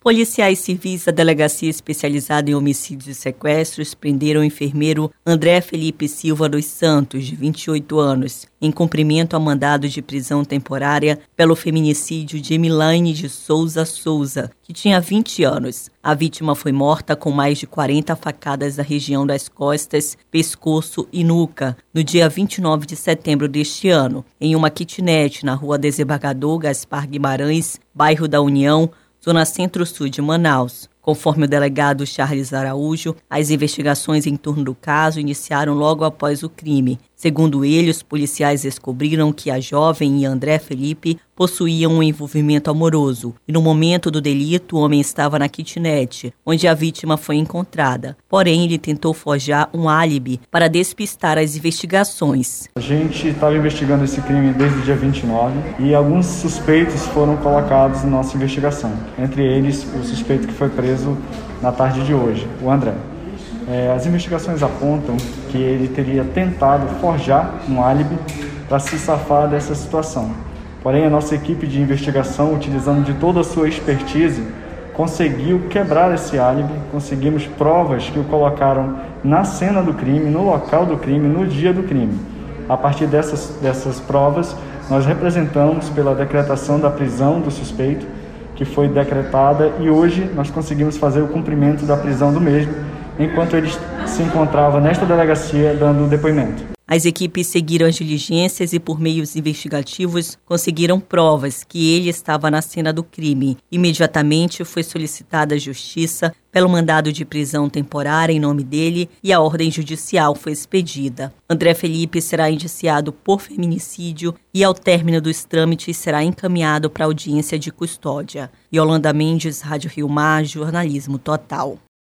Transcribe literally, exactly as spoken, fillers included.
Policiais civis da Delegacia Especializada em Homicídios e Sequestros prenderam o enfermeiro André Felipe Silva dos Santos, de vinte e oito anos, em cumprimento a mandado de prisão temporária pelo feminicídio de Emilaine de Souza Souza, que tinha vinte anos. A vítima foi morta com mais de quarenta facadas na região das costas, pescoço e nuca, no dia vinte e nove de setembro deste ano, em uma kitnet na rua Desembargador Gaspar Guimarães, bairro da União, zona centro-sul de Manaus. Conforme o delegado Charles Araújo, as investigações em torno do caso iniciaram logo após o crime. Segundo ele, os policiais descobriram que a jovem e André Felipe possuíam um envolvimento amoroso e no momento do delito o homem estava na kitnet, onde a vítima foi encontrada. Porém, ele tentou forjar um álibi para despistar as investigações. A gente estava investigando esse crime desde o dia vinte e nove e alguns suspeitos foram colocados na nossa investigação. Entre eles, o suspeito que foi preso na tarde de hoje, o André. É, as investigações apontam que ele teria tentado forjar um álibi para se safar dessa situação. Porém, a nossa equipe de investigação, utilizando de toda a sua expertise, conseguiu quebrar esse álibi, conseguimos provas que o colocaram na cena do crime, no local do crime, no dia do crime. A partir dessas, dessas provas, nós representamos pela decretação da prisão do suspeito, que foi decretada, e hoje nós conseguimos fazer o cumprimento da prisão do mesmo, enquanto ele se encontrava nesta delegacia dando depoimento. As equipes seguiram as diligências e, por meios investigativos, conseguiram provas que ele estava na cena do crime. Imediatamente foi solicitada à Justiça pelo mandado de prisão temporária em nome dele e a ordem judicial foi expedida. André Felipe será indiciado por feminicídio e, ao término dos trâmites, será encaminhado para audiência de custódia. Yolanda Mendes, Rádio Rio Mar, Jornalismo Total.